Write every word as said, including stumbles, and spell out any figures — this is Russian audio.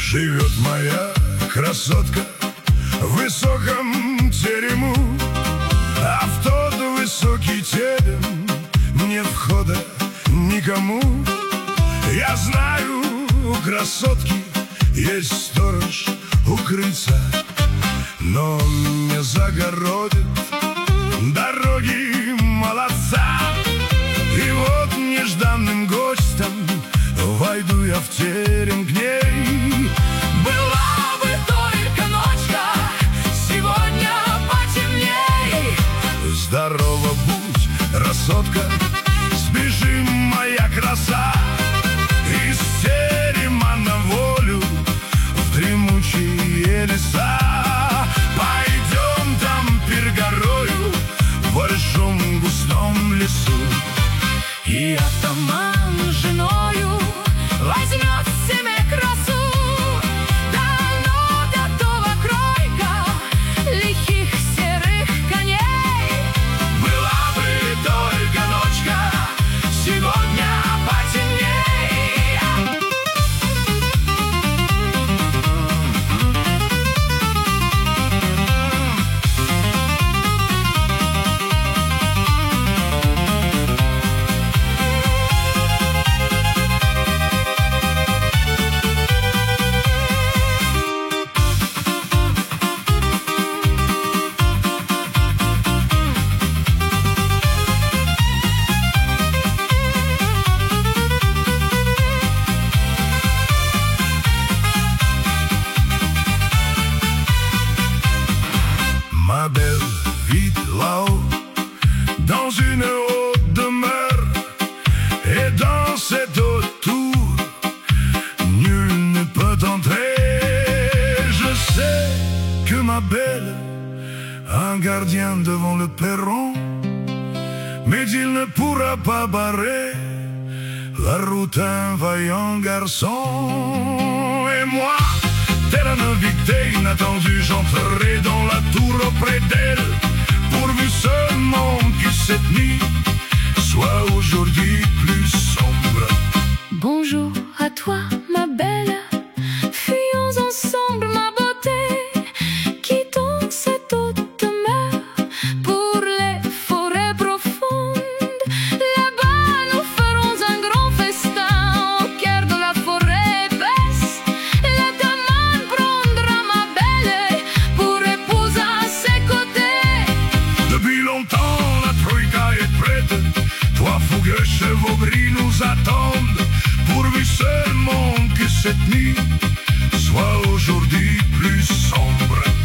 Живет моя красотка в высоком терему, а в тот высокий терем нет входа никому. Я знаю, у красотки есть сторож у крыльца, но он не загородит дороги молодца. И вот нежданным гостем войду я в терем к ней. Была бы только ночка, сегодня потемней. Здорово будь, красотка, сбежим, моя краса, из терема на волю в дремучие леса. Пойдем там перегорою в большом густом лесу, и атаман с женою возьмет себе красу. Давно готова кройка лихих серых коней. Была бы только ночка, сегодня потемней. Ma belle, vite là-haut, dans une haute demeure, et dans cette haute tour, nul ne peut entrer. Je sais que ma belle a un gardien devant le perron, mais il ne pourra pas barrer la route à un vaillant garçon. Et moi, tel un invité inattendu, j'entrerai dans la tour auprès d'elle, pourvu seulement que cette nuit soit aujourd'hui plus sombre. Bonjour à toi, ma belle, fuyons ensemble, ma beauté. Quittons cette haute demeure pour les forêts profondes. Là-bas, nous ferons un grand festin au cœur de la forêt épaisse. L'ataman prendra ma belle pour épouse à ses côtés. Depuis longtemps, la troïka est prête, trois fougueux chevaux gris nous attendent, pourvu seulement que cette nuit soit aujourd'hui plus sombre.